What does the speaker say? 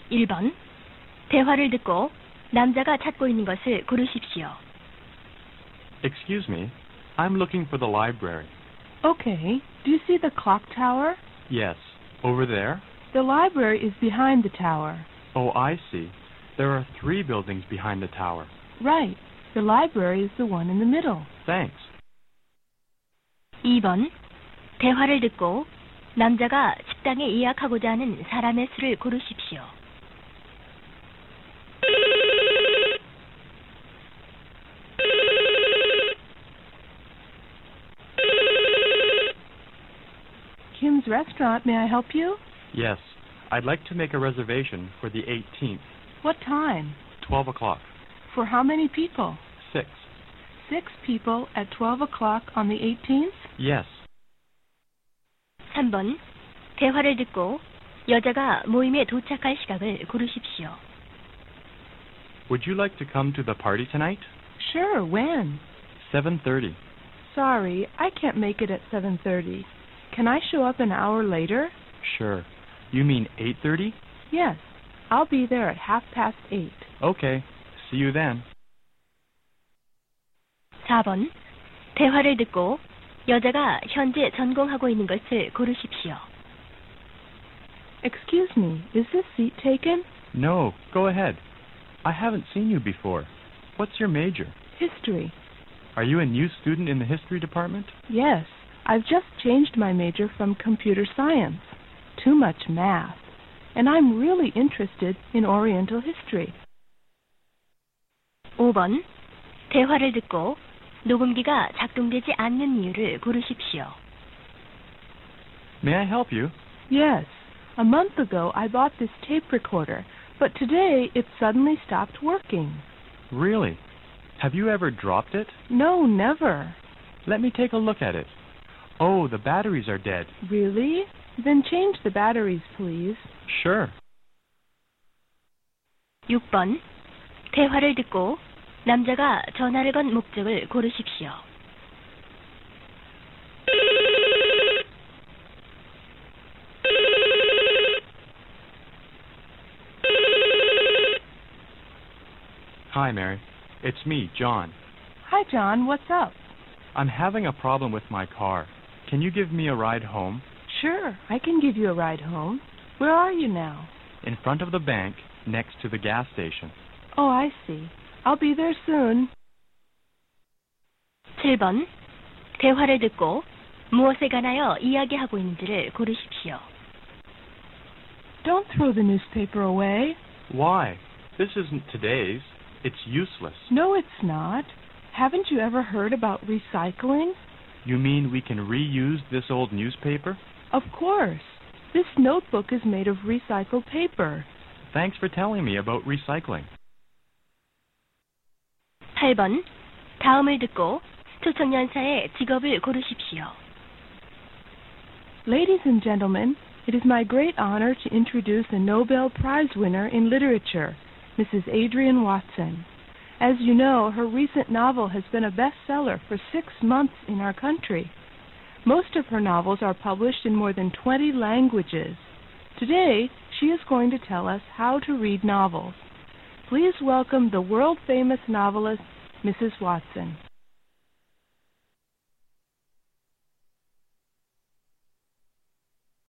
1번. 대화를 듣고 남자가 찾고 있는 것을 고르십시오. Excuse me, I'm looking for the library. Okay. Do you see the clock tower? Yes, over there? The library is behind the tower. Oh, I see. There are 3 buildings behind the tower. Right. The library is the one in the middle. Thanks. 2번. 대화를 듣고 남자가 식당에 예약하고자 하는 사람의 수를 고르십시오. Kim's Restaurant, may I help you? Yes, I'd like to make a reservation for the 18th. What time? 12 o'clock. For how many people? 6. 6 people at 12 o'clock on the 18th? Yes. 3번. 대화를 듣고 여자가 모임에 도착할 시각을 고르십시오. Would you like to come to the party tonight? Sure, when? 7:30. Sorry, I can't make it at 7:30. Can I show up an hour later? Sure. You mean 8:30? Yes, I'll be there at 8:30. Okay. See you then. 4번. 대화를 듣고 여자가 현재 전공하고 있는 것을 고르십시오. Excuse me, is this seat taken? No, go ahead. I haven't seen you before. What's your major? History. Are you a new student in the history department? Yes, I've just changed my major from computer science. Too much math. And I'm really interested in Oriental history. 5번. 대화를 듣고 녹음기가 작동되지 않는 이유를 고르십시오. May I help you? Yes, a month ago I bought this tape recorder, but today it suddenly stopped working. Really? Have you ever dropped it? No, never. Let me take a look at it. Oh, the batteries are dead. Really? Then change the batteries, please. Sure. 6번. 대화를 듣고 남자가 전화를 건 목적을 고르십시오. Hi, Mary. It's me, John. Hi, John. What's up? I'm having a problem with my car. Can you give me a ride home? Sure, I can give you a ride home. Where are you now? In front of the bank, next to the gas station. Oh, I see. I'll be there soon. 7번. 대화를 듣고 무엇에 관하여 이야기하고 있는지를 고르십시오. Don't throw the newspaper away. Why? This isn't today's. It's useless. No, it's not. Haven't you ever heard about recycling? You mean we can reuse this old newspaper? Of course. This notebook is made of recycled paper. Thanks for telling me about recycling. 8번. 다음을 듣고 초청연사의 직업을 고르십시오. Ladies and gentlemen, it is my great honor to introduce a Nobel Prize winner in literature, Mrs. Adrienne Watson. As you know, her recent novel has been a bestseller for 6 months in our country. Most of her novels are published in more than 20 languages. Today, she is going to tell us how to read novels. Please welcome the world-famous novelist, Mrs. Watson.